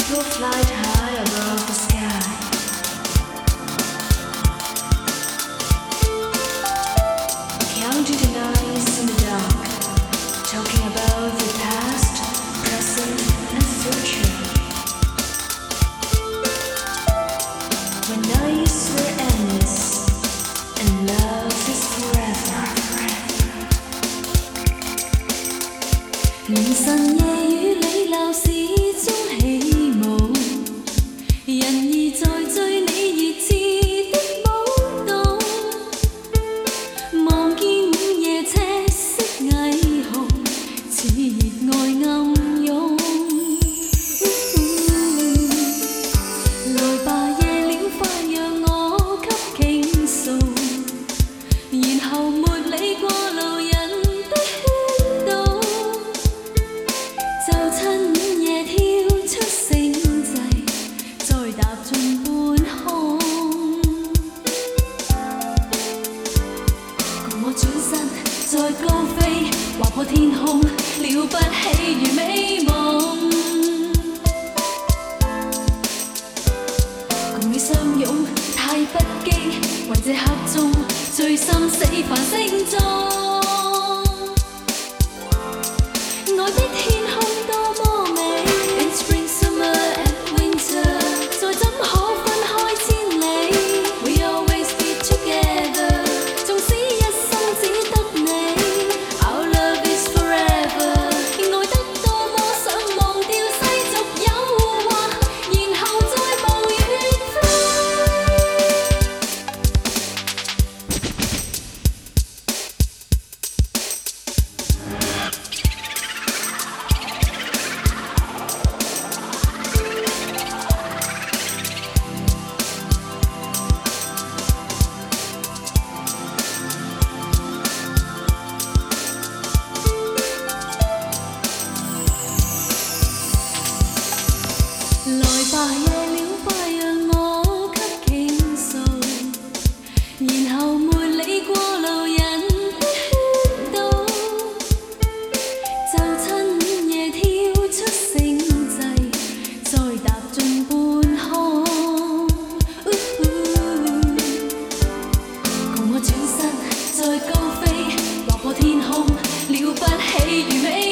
People fly high above the sky. Counting the nights in the dark, talking about the past, present, and future. When nights were endless and love is forever. 凌晨夜雨里鬧市中起舞，人兒在追你熱熾的舞動，望見午夜赤色霓虹，似熱愛暗湧。來吧夜了快讓我給傾訴，然後沒理過路人的圈道。就趁午夜跳出星際，再踏進半空。共我轉身再高飛，劃破天空，了不起如美夢。共你相擁太不羈，為這刻中醉心死繁星中。愛的天空多麼美 ，In spring, summer and winter， 再怎可分開千里 ，We always be together， 縱使一生只得你 ，Our love is forever， 愛得多麼想忘掉世俗誘惑，然後再無遠飛。來吧夜了快讓我給傾訴，然後沒理過路人的圈道，就趁午夜跳出星際，再踏進半空。共我轉身再高飛，劃破天空，了不起如美